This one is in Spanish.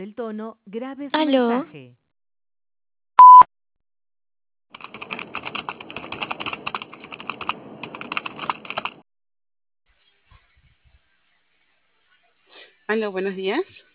El tono, grabe su Aló, mensaje. Aló, buenos días.